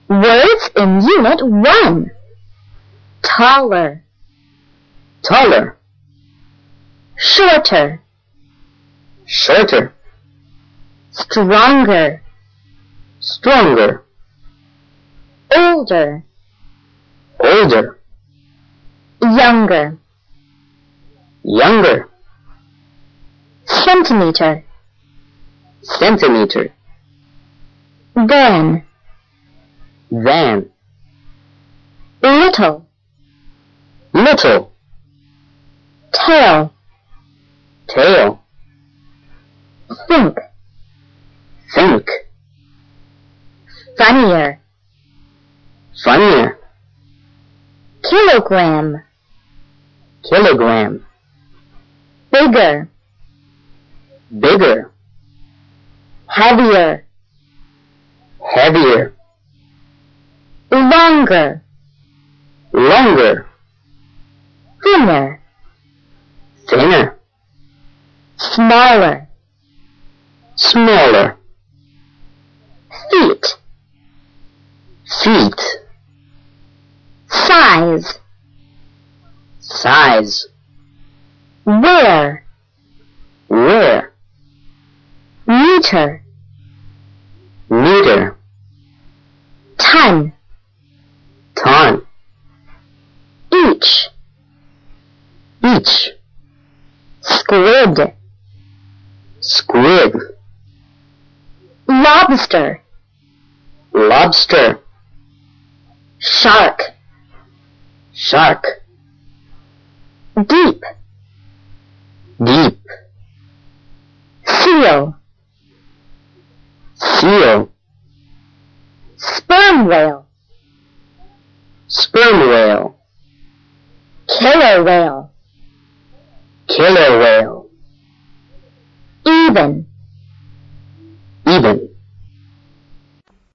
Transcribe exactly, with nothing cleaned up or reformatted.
Words in Unit one. Taller, taller, shorter, shorter, stronger, stronger, older, older, younger, younger, centimeter, centimeter, then, then, little, little, tail, tail, think, think, funnier, funnier, kilogram, kilogram, bigger, bigger, heavier, heavier, longer, longer, thinner, thinner, smaller, smaller, feet, feet, size, size, where, where, meter, meter, ton, ton, each, each, squid, squid, lobster, lobster, shark, shark, deep, deep, seal, seal, sperm whale, sperm whale, killer whale, killer whale, even, even,